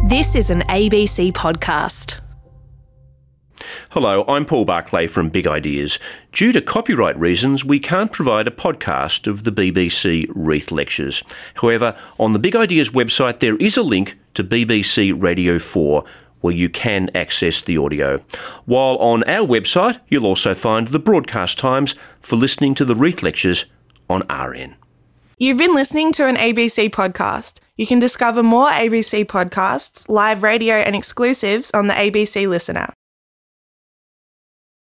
This is an ABC podcast. Hello, I'm Paul Barclay from Big Ideas. Due to copyright reasons, we can't provide a podcast of the BBC Wreath Lectures. However, on the Big Ideas website there is a link to BBC Radio 4 where you can access the audio. While on our website, you'll also find the broadcast times for listening to the Wreath Lectures on RN. You've been listening to an ABC podcast. You can discover more ABC podcasts, live radio and exclusives on the ABC Listener.